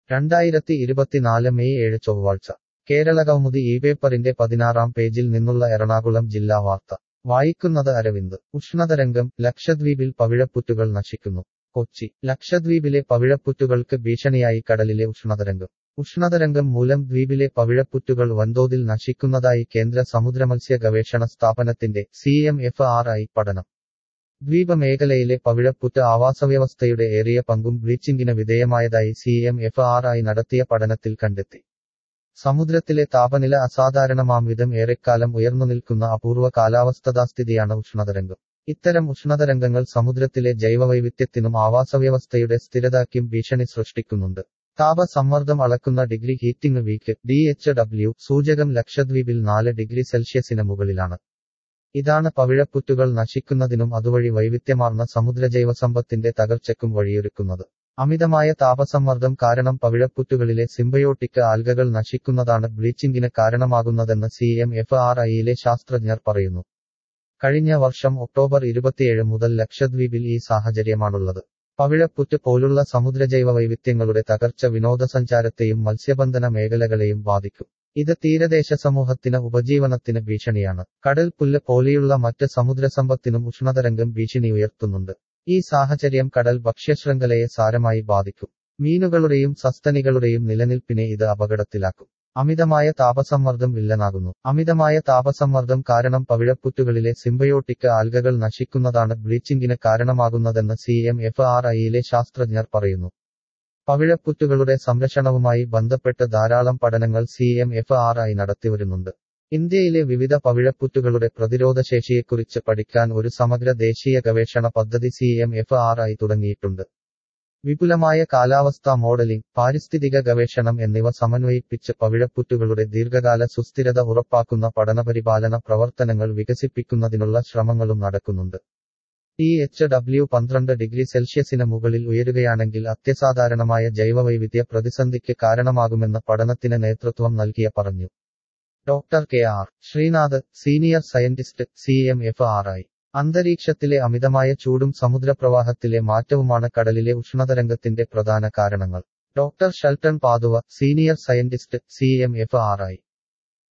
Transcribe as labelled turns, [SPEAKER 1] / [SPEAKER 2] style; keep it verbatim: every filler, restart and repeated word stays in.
[SPEAKER 1] രണ്ടായിരത്തി ഇരുപത്തിനാല് മെയ് ഏഴ് ചൊവ്വാഴ്ച കേരളകൗമുദി ഈ പേപ്പറിന്റെ പതിനാറാം പേജിൽ നിന്നുള്ള എറണാകുളം ജില്ലാ വാർത്ത വായിക്കുന്നത് അരവിന്ദ്. ഉഷ്ണതരംഗം, ലക്ഷദ്വീപിൽ പവിഴപ്പുറ്റുകൾ നശിക്കുന്നു. കൊച്ചി. ലക്ഷദ്വീപിലെ പവിഴപ്പുറ്റുകൾക്ക് ഭീഷണിയായി കടലിലെ ഉഷ്ണതരംഗം. ഉഷ്ണതരംഗം മൂലം ദ്വീപിലെ പവിഴപ്പുറ്റുകൾ വൻതോതിൽ നശിക്കുന്നതായി കേന്ദ്ര സമുദ്രമത്സ്യ ഗവേഷണ സ്ഥാപനത്തിന്റെ C M F R I പഠനം. ദ്വീപമേഖലയിലെ പവിഴപ്പുറ്റ് ആവാസവ്യവസ്ഥയുടെ ഏറിയ പങ്കും ബ്ലീച്ചിങ്ങിന് വിധേയമായതായി C M F R I നടത്തിയ പഠനത്തിൽ കണ്ടെത്തി. സമുദ്രത്തിലെ താപനില അസാധാരണമാം വിധം ഏറെക്കാലം ഉയർന്നുനിൽക്കുന്ന അപൂർവ കാലാവസ്ഥാസ്ഥിതിയാണ് ഉഷ്ണതരംഗം. ഇത്തരം ഉഷ്ണതരംഗങ്ങൾ സമുദ്രത്തിലെ ജൈവവൈവിധ്യത്തിനും ആവാസവ്യവസ്ഥയുടെ സ്ഥിരതയ്ക്കും ഭീഷണി സൃഷ്ടിക്കുന്നുണ്ട്. താപസമ്മർദ്ദം അളക്കുന്ന degree heating week D H W സൂചകം ലക്ഷദ്വീപിൽ നാല് ഡിഗ്രി സെൽഷ്യസിന് മുകളിലാണ്. ഇതാണ് പവിഴപ്പുറ്റുകൾ നശിക്കുന്നതിനും അതുവഴി വൈവിധ്യമാർന്ന സമുദ്രജൈവസമ്പത്തിന്റെ തകർച്ചയ്ക്കും വഴിയൊരുക്കുന്നത്. അമിതമായ താപസമ്മർദ്ദം കാരണം പവിഴപ്പുറ്റുകളിലെ സിംബയോട്ടിക് ആൽഗകൾ നശിക്കുന്നതാണ് ബ്ലീച്ചിങ്ങിന് കാരണമാകുന്നതെന്ന് സി എം എഫ് ആർ ഐയിലെ ശാസ്ത്രജ്ഞർ പറയുന്നു. കഴിഞ്ഞ വർഷം ഒക്ടോബർ ഇരുപത്തിയേഴ് മുതൽ ലക്ഷദ്വീപിൽ ഈ സാഹചര്യമാണുള്ളത്. പവിഴപ്പുറ്റ് പോലുള്ള സമുദ്രജൈവ വൈവിധ്യങ്ങളുടെ തകർച്ച വിനോദസഞ്ചാരത്തെയും മത്സ്യബന്ധന മേഖലകളെയും ബാധിക്കും. ഇത് തീരദേശ സമൂഹത്തിന് ഉപജീവനത്തിന് ഭീഷണിയാണ്. കടൽ പുല്ല് പോലെയുള്ള മറ്റ് സമുദ്രസമ്പത്തിനും ഉഷ്ണതരംഗം ഭീഷണി ഉയർത്തുന്നുണ്ട്. ഈ സാഹചര്യം കടൽ ഭക്ഷ്യശൃംഖലയെ സാരമായി ബാധിക്കും. മീനുകളുടെയും സസ്തനികളുടെയും നിലനിൽപ്പിനെ ഇത് അപകടത്തിലാക്കും. അമിതമായ താപസമ്മർദ്ദം വില്ലനാകുന്നു. അമിതമായ താപസമ്മർദ്ദം കാരണം പവിഴപ്പുറ്റുകളിലെ സിംബയോട്ടിക് ആൽഗകൾ നശിക്കുന്നതാണ് ബ്ലീച്ചിങ്ങിന് കാരണമാകുന്നതെന്ന് സി എം എഫ് ആർ ഐയിലെ ശാസ്ത്രജ്ഞർ പറയുന്നു. പവിഴപ്പുറ്റുകളുടെ സംരക്ഷണവുമായി ബന്ധപ്പെട്ട് ധാരാളം പഠനങ്ങൾ C M F R I നടത്തിവരുന്നുണ്ട്. ഇന്ത്യയിലെ വിവിധ പവിഴപ്പുറ്റുകളുടെ പ്രതിരോധശേഷിയെക്കുറിച്ച് പഠിക്കാൻ ഒരു സമഗ്ര ദേശീയ ഗവേഷണ പദ്ധതി C M F R I തുടങ്ങിയിട്ടുണ്ട്. വിപുലമായ കാലാവസ്ഥാ മോഡലിംഗ്, പാരിസ്ഥിതിക ഗവേഷണം എന്നിവ സമന്വയിപ്പിച്ച് പവിഴപ്പുറ്റുകളുടെ ദീർഘകാല സുസ്ഥിരത ഉറപ്പാക്കുന്ന പഠനപരിപാലന പ്രവർത്തനങ്ങൾ വികസിപ്പിക്കുന്നതിനുള്ള ശ്രമങ്ങളും നടക്കുന്നുണ്ട്. ടി എച്ച് ഡബ്ല്യു പന്ത്രണ്ട് ഡിഗ്രി സെൽഷ്യസിന് മുകളിൽ ഉയരുകയാണെങ്കിൽ അത്യസാധാരണമായ ജൈവവൈവിധ്യ പ്രതിസന്ധിക്ക് കാരണമാകുമെന്ന് പഠനത്തിന് നേതൃത്വം നൽകിയ പറഞ്ഞു. Doctor K R Sreenath, senior scientist, C M F R I. അന്തരീക്ഷത്തിലെ അമിതമായ ചൂടും സമുദ്രപ്രവാഹത്തിലെ മാറ്റവുമാണ് കടലിലെ ഉഷ്ണതരംഗത്തിന്റെ പ്രധാന കാരണങ്ങൾ. Doctor Shelton Padua, senior scientist, C M F R I.